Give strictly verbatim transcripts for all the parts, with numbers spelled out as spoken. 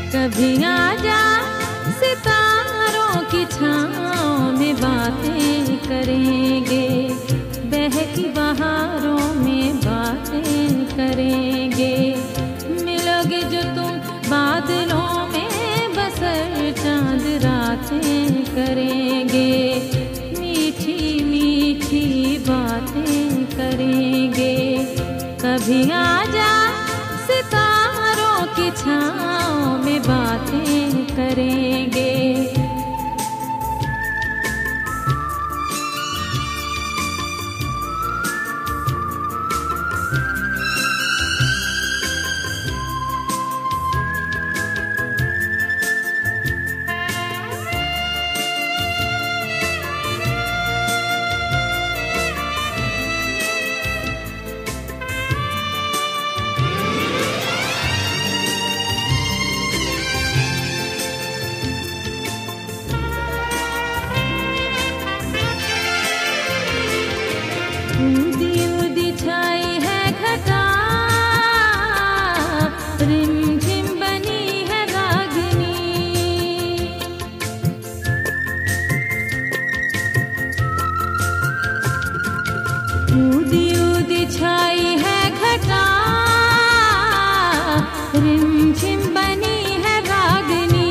कभी आजा सितारों की छाँव में बातें करेंगे, बहकी बहारों में बातें करेंगे। मिलोगे जो तुम बादलों में बसर चांद रातें करेंगे, मीठी मीठी बातें करेंगे। कभी आजा सितारों की छाँव में बातें करेंगे। ऊदी ऊदी छाई है घटा, रिमझिम बनी है रागिनी। ऊदी ऊदी छाई है घटा, रिमझिम बनी है रागिनी।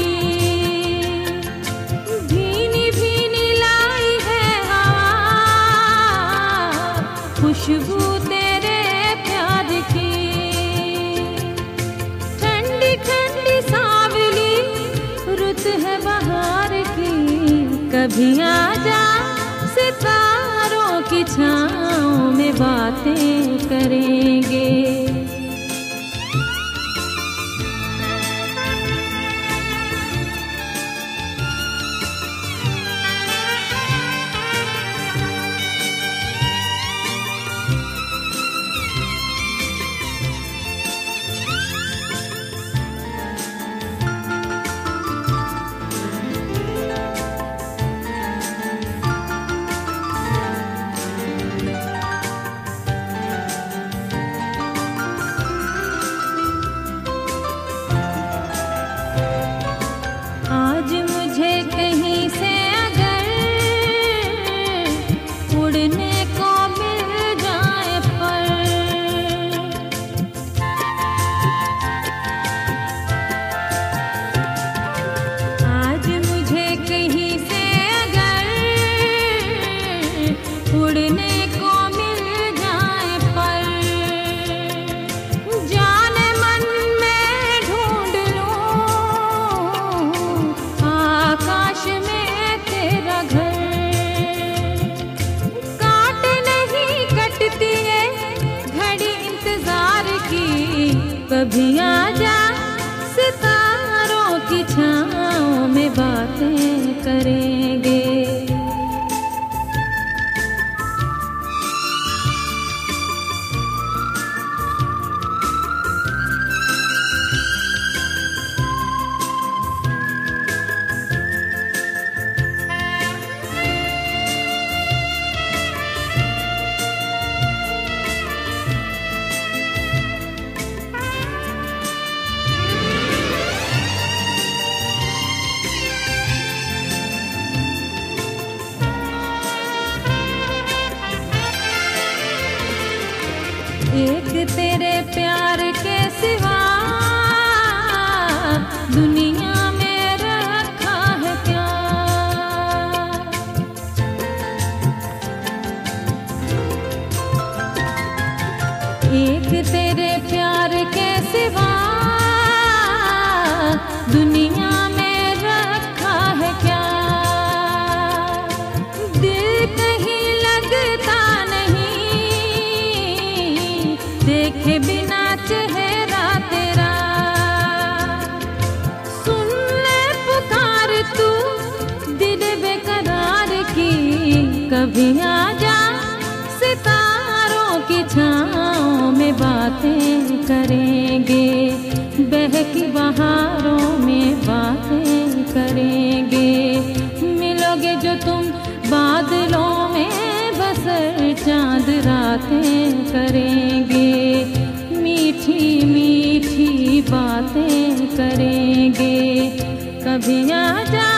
भीनी भीनी लाई है हवा, खुशबू तेरे प्यार की। ठंडी ठंडी सांवली रुत है बहार की। कभी आजा सितारों की छाँव में बातें करेंगे। आज मुझे कहीं से अगर उड़ने को मिल जाए पर, आज मुझे कहीं से अगर उड़ने को मिल जाए पर, जाने मन में ढूंढ लूं आकाश में तेरा घर। काट नहीं कटती है घड़ी इंतजार की। कभी आजा सितारों की छाँव में बातें करेंगे। एक तेरे प्यार के सिवा दुनिया में रखा है क्या। एक तेरे प्यार के सिवा दुनिया में रखा है क्या। दिल कहीं लगता देखे बिना चेहरा तेरा। सुन ले पुकार तू दिल बेकरार की। कभी आजा सितारों की छाँव में बातें करेंगे, बहकी बहारों में बातें करेंगे। मिलोगे जो तुम बादलों में बसर चांद रातें करेंगे, मीठी मीठी बातें करेंगे। कभी आ जा